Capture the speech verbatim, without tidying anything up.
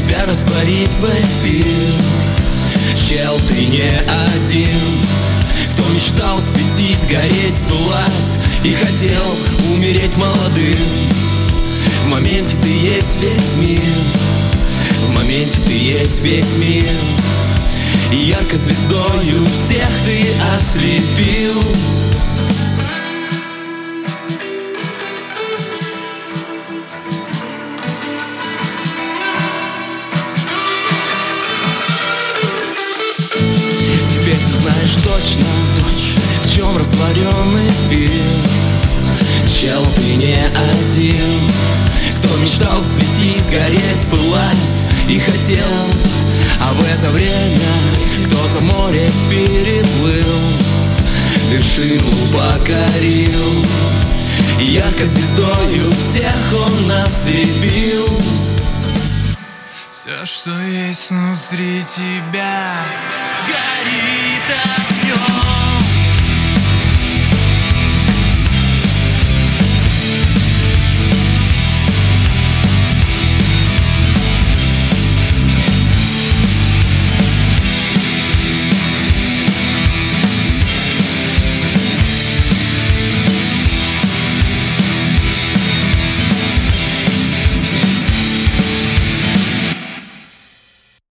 тебя растворить в эфир. Чел, ты не один, кто мечтал светить, гореть, пылать и хотел умереть молодым. В моменте ты есть весь мир, в моменте ты есть весь мир. И яркой звездою всех ты ослепил. Теперь ты знаешь точно, в чем растворен эфир. Чел, ты не один, кто мечтал светить, гореть, пылать и хотел. А в это время кто-то море переплыл, вершину покорил. И яркой звездою всех он ослепил. Все, что есть внутри тебя, горит огнем.